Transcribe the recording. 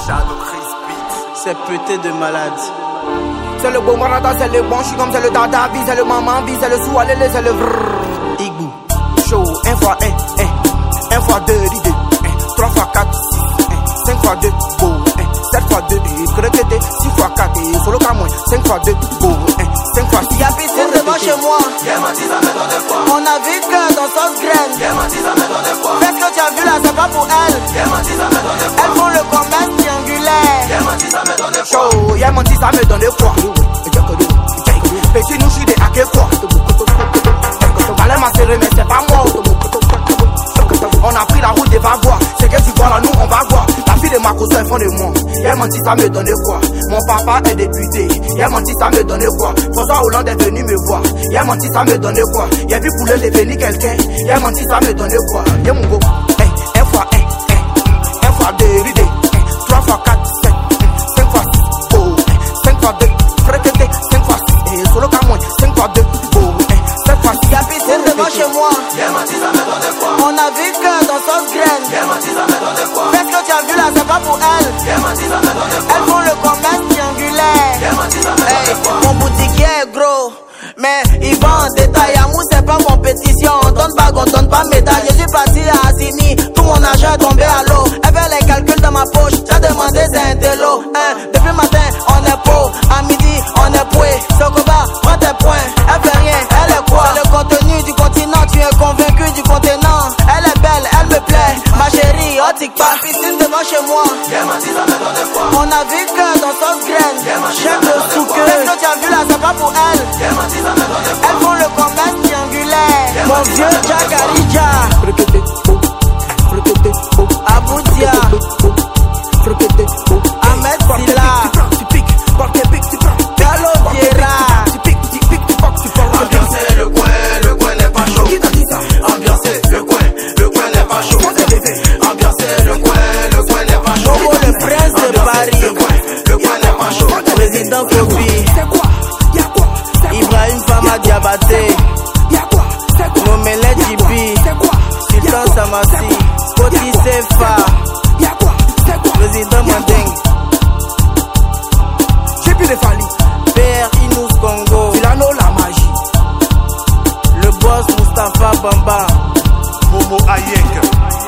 Shadow Chris Beat. C'est pété de malade. C'est le beau marada, c'est le bon chigom, c'est le dadabi, c'est le maman-bi, c'est le sou-alélé, c'est le vrrrr. Igbou, show, 1 fois 1, 1 fois 2, 3 fois 4, 5 fois 2, beau, 7 fois 2, créqueté, 6 fois 4, solo camoin, 5 fois 2, beau, 5 fois 6. Y'a piscine devant chez moi. On a vu que dans sauce graine. Qu'est-ce que tu as vu là, c'est pas pour elle. Elles font le commerce triangulaire. Show, y'a menti, ça me donne quoi. Petit nous, j'suis des hackers quoi. Fallait m'assurer, mais c'est pas moi. On a pris la route des Vavois. C'est que tu vois là, nous on va voir. La fille de ma cousin font de moi. Y'a menti, ça me donne quoi. Mon papa est député. Y'a menti, ça me donne quoi. François Hollande est venu me voir. Y'a menti, ça me donne quoi. Y'a vu poulet devenir quelqu'un. Y'a menti, ça me donne quoi. Y'a mon go. 1 fois 1, 1 fois 2, 3 fois 4, 5 fois 6, oh, 5 fois 2, fréquenté, 5 fois 6, et solo camoin, 5 fois 2, oh, 7 fois 6. Y'a piscine devant chez moi. On a vu que dans sauce graine. Qu'est-ce que tu as vu là, c'est pas pour elle. Elles font le commerce triangulaire. Hey, mon boutiquier est gros, mais il vend en détail. Amour c'est pas compétition. On donne bague, on donne pas médaille. Je suis parti à Assini, tout mon argent est tombé à l'eau. Elle fait les calculs dans ma poche, j'ai demandé c'est un télo. Depuis matin on est pauvre, à midi on est poué. Sokoba, prends tes points, elle fait rien, elle est quoi? Le contenu du continent, tu es convaincu du contenant. Elle est belle, elle me plaît, ma chérie, oh tic pas. Piscine devant chez moi. On a vu que dans sauce graine. Chef de souqueux. Qu'est-ce que tu as vu là, c'est pas pour elle. Elles font le commerce triangulaire. Mon vieux Jacarija. Fréquenté, oh, fréquenté, oh, Aboudia. fréquenté, oh, Ahmed Silla. tu piques, porte pique, tu prends. Gallo Viera. Tu piques, tu portes, tu portes. Ambiancez le coin n'est pas chaud. Qui t'a dit ça? Ambiancez le coin n'est pas chaud. Ambiancez le coin n'est pas chaud. Bobo le prince de Paris. Le coin n'est pas chaud. Président Kofi. C'est quoi? Y'a quoi? Ibrahim Fama Diabaté. Y'a quoi? C'est quoi? Momele Djibi. C'est quoi? Sultan Samassi. Koti Sefa. Y'a quoi? C'est quoi? Président Mandeng. J'ai plus de Fali. Père Inous Congo. Filano la magie. Le boss Mustapha Bamba. Momo Ayek.